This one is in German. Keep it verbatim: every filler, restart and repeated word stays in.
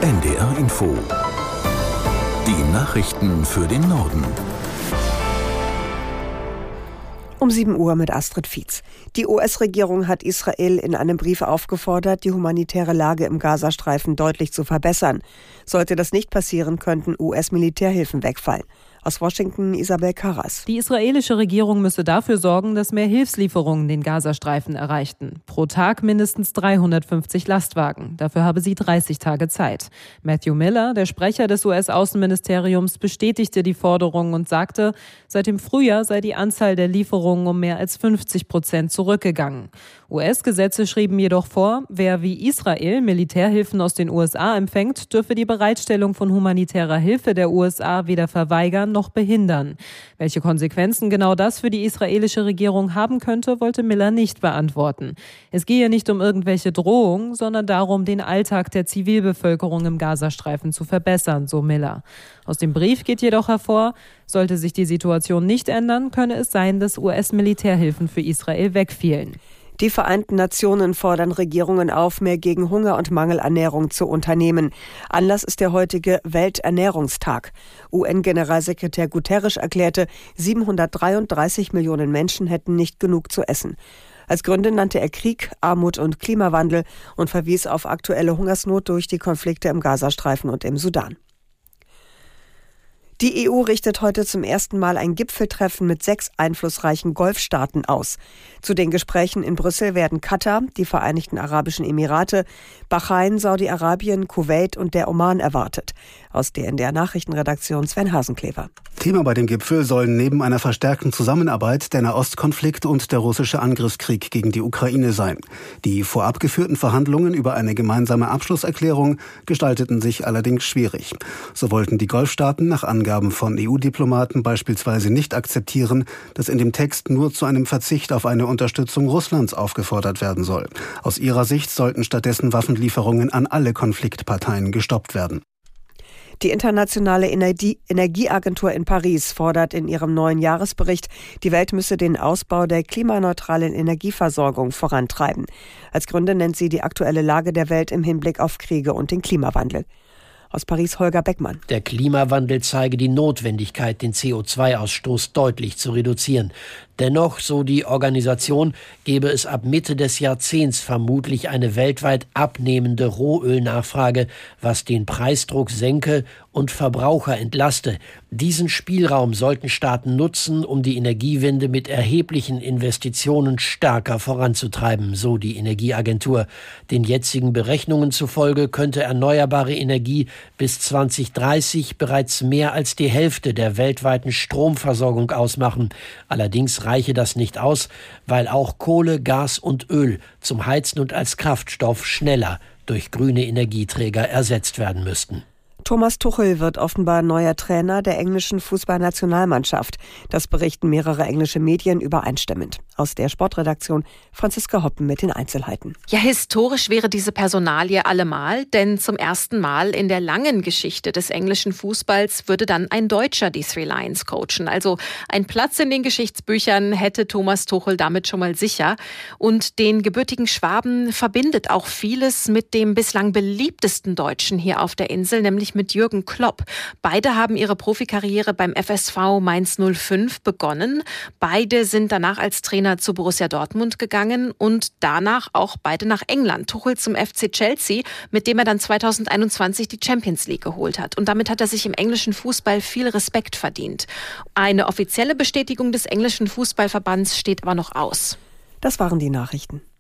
N D R Info. Die Nachrichten für den Norden. Um sieben Uhr mit Astrid Fietz. Die U S-Regierung hat Israel in einem Brief aufgefordert, die humanitäre Lage im Gazastreifen deutlich zu verbessern. Sollte das nicht passieren, könnten U S-Militärhilfen wegfallen. Aus Washington Isabel Karras. Die israelische Regierung müsse dafür sorgen, dass mehr Hilfslieferungen den Gazastreifen erreichten. Pro Tag mindestens dreihundertfünfzig Lastwagen. Dafür habe sie dreißig Tage Zeit. Matthew Miller, der Sprecher des U S-Außenministeriums, bestätigte die Forderung und sagte, seit dem Frühjahr sei die Anzahl der Lieferungen um mehr als fünfzig Prozent zurückgegangen. U S-Gesetze schrieben jedoch vor, wer wie Israel Militärhilfen aus den U S A empfängt, dürfe die Bereitstellung von humanitärer Hilfe der U S A weder verweigern noch behindern. Welche Konsequenzen genau das für die israelische Regierung haben könnte, wollte Miller nicht beantworten. Es gehe nicht um irgendwelche Drohungen, sondern darum, den Alltag der Zivilbevölkerung im Gazastreifen zu verbessern, so Miller. Aus dem Brief geht jedoch hervor, sollte sich die Situation nicht ändern, könne es sein, dass U S-Militärhilfen für Israel wegfielen. Die Vereinten Nationen fordern Regierungen auf, mehr gegen Hunger und Mangelernährung zu unternehmen. Anlass ist der heutige Welternährungstag. U N-Generalsekretär Guterres erklärte, siebenhundertdreiunddreißig Millionen Menschen hätten nicht genug zu essen. Als Gründe nannte er Krieg, Armut und Klimawandel und verwies auf aktuelle Hungersnot durch die Konflikte im Gazastreifen und im Sudan. Die E U richtet heute zum ersten Mal ein Gipfeltreffen mit sechs einflussreichen Golfstaaten aus. Zu den Gesprächen in Brüssel werden Katar, die Vereinigten Arabischen Emirate, Bahrain, Saudi-Arabien, Kuwait und der Oman erwartet. Aus der N D R-Nachrichtenredaktion Sven Hasenklever. Thema bei dem Gipfel sollen neben einer verstärkten Zusammenarbeit der Nahostkonflikt und der russische Angriffskrieg gegen die Ukraine sein. Die vorab geführten Verhandlungen über eine gemeinsame Abschlusserklärung gestalteten sich allerdings schwierig. So wollten die Golfstaaten nach Angaben von E U-Diplomaten beispielsweise nicht akzeptieren, dass in dem Text nur zu einem Verzicht auf eine Unterstützung Russlands aufgefordert werden soll. Aus ihrer Sicht sollten stattdessen Waffenlieferungen an alle Konfliktparteien gestoppt werden. Die Internationale Energie- Energieagentur in Paris fordert in ihrem neuen Jahresbericht, die Welt müsse den Ausbau der klimaneutralen Energieversorgung vorantreiben. Als Gründe nennt sie die aktuelle Lage der Welt im Hinblick auf Kriege und den Klimawandel. Aus Paris Holger Beckmann. Der Klimawandel zeige die Notwendigkeit, den C O zwei Ausstoß deutlich zu reduzieren. Dennoch, so die Organisation, gebe es ab Mitte des Jahrzehnts vermutlich eine weltweit abnehmende Rohölnachfrage, was den Preisdruck senke und Verbraucher entlaste. Diesen Spielraum sollten Staaten nutzen, um die Energiewende mit erheblichen Investitionen stärker voranzutreiben, so die Energieagentur. Den jetzigen Berechnungen zufolge könnte erneuerbare Energie bis zwanzig dreißig bereits mehr als die Hälfte der weltweiten Stromversorgung ausmachen. Allerdings reiche das nicht aus, weil auch Kohle, Gas und Öl zum Heizen und als Kraftstoff schneller durch grüne Energieträger ersetzt werden müssten. Thomas Tuchel wird offenbar neuer Trainer der englischen Fußballnationalmannschaft. Das berichten mehrere englische Medien übereinstimmend. Aus der Sportredaktion Franziska Hoppen mit den Einzelheiten. Ja, historisch wäre diese Personalie allemal, denn zum ersten Mal in der langen Geschichte des englischen Fußballs würde dann ein Deutscher die Three Lions coachen. Also ein Platz in den Geschichtsbüchern hätte Thomas Tuchel damit schon mal sicher. Und den gebürtigen Schwaben verbindet auch vieles mit dem bislang beliebtesten Deutschen hier auf der Insel, nämlich mit Jürgen Klopp. Beide haben ihre Profikarriere beim F S V Mainz null fünf begonnen. Beide sind danach als Trainer zu Borussia Dortmund gegangen und danach auch beide nach England. Tuchel zum F C Chelsea, mit dem er dann zweitausendeinundzwanzig die Champions League geholt hat. Und damit hat er sich im englischen Fußball viel Respekt verdient. Eine offizielle Bestätigung des englischen Fußballverbands steht aber noch aus. Das waren die Nachrichten.